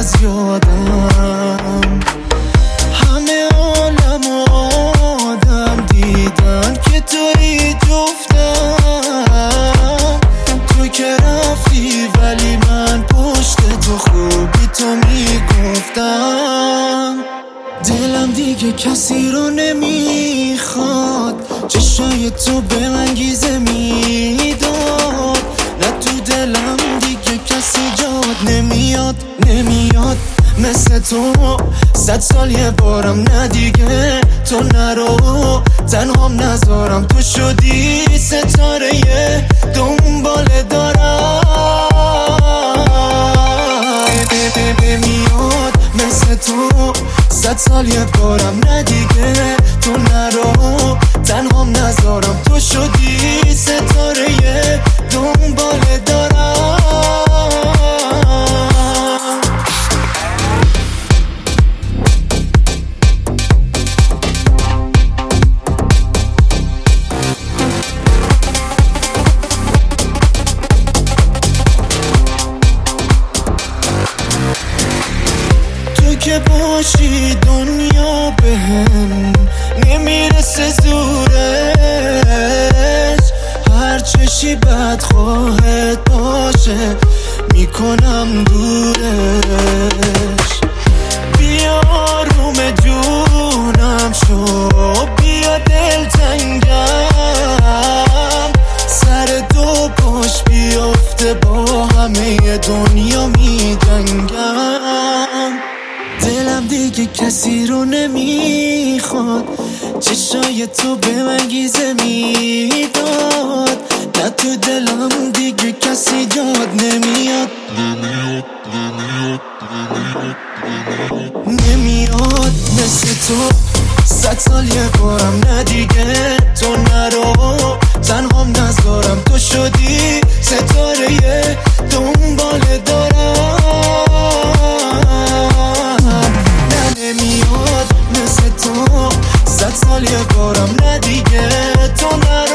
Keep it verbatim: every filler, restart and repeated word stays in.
از یادم. همه عالم و آدم دیدن که توی جفتم. تو که رفتی ولی من پشت تو خوبی تو میگفتم. دلم دیگه کسی رو نمیخواد، چشای تو به من گیزه میداد. نه تو دلم دیگه کسی جاد نمیاد نمیاد مثل تو. صد سال یه بارم نه دیگه تو نرو، تنهام نذارم تو شدی ستاره دنبال دارم. نمیاد مثل تو، صد سال یه بارم نه دیگه تو نرو، تنهام نذارم تو شدی ستاره دنبال دارم. که باشی دنیا بهم نمیرسه زورش. هر چشی بدخواهت باشه میکنم دورش. بیا آروم جونم شو، بیا دلتنگم. سر دو پاش بیفته با همه دنیا میجنگم. دلم دیگه کسی رو نمیخواد، چشای تو به من گیزه میداد. نه تو دلم دیگه کسی جاد نمیاد نمیاد مثل تو. صد سال یه بارم نه دیگه تو نرو، تنهام نذارم تو شدی ستاره دنبال دارم. نمیاد مثل تو، صد سال یه بارم نه دیگه تو نرو،